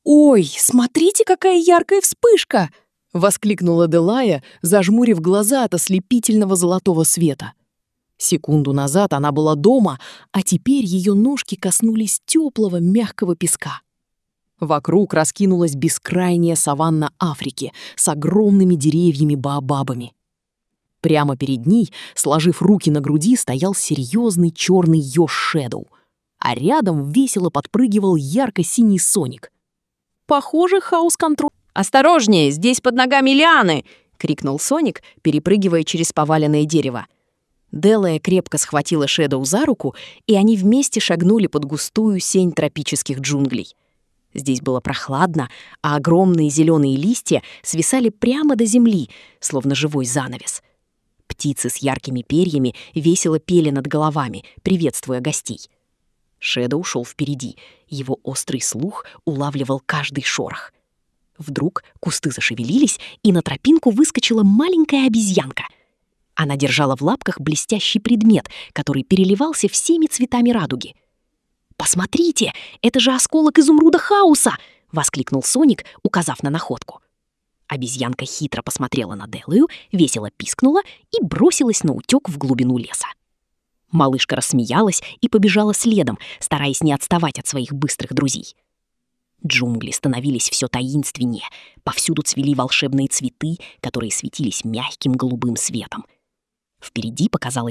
«Ой, смотрите, какая яркая вспышка!» — воскликнула Делая, зажмурив глаза от ослепительного золотого света. Секунду назад она была дома, а теперь ее ножки коснулись теплого мягкого песка. Вокруг раскинулась бескрайняя саванна Африки с огромными деревьями-баобабами. Прямо перед ней, сложив руки на груди, стоял серьезный черный еж Шэдоу, а рядом весело подпрыгивал ярко-синий Соник. Похоже, хаус-контроль. «Осторожнее, здесь под ногами лианы!» — крикнул Соник, перепрыгивая через поваленное дерево. Делая крепко схватила Шэдоу за руку, и они вместе шагнули под густую сень тропических джунглей. Здесь было прохладно, а огромные зеленые листья свисали прямо до земли, словно живой занавес. Птицы с яркими перьями весело пели над головами, приветствуя гостей. Шэдоу шел впереди, его острый слух улавливал каждый шорох. Вдруг кусты зашевелились, и на тропинку выскочила маленькая обезьянка. Она держала в лапках блестящий предмет, который переливался всеми цветами радуги. «Посмотрите, это же осколок изумруда хаоса!» — воскликнул Соник, указав на находку. Обезьянка хитро посмотрела на Делаю, весело пискнула и бросилась наутёк в глубину леса. Малышка рассмеялась и побежала следом, стараясь не отставать от своих быстрых друзей. Джунгли становились все таинственнее, повсюду цвели волшебные цветы, которые светились мягким голубым светом. Впереди показалась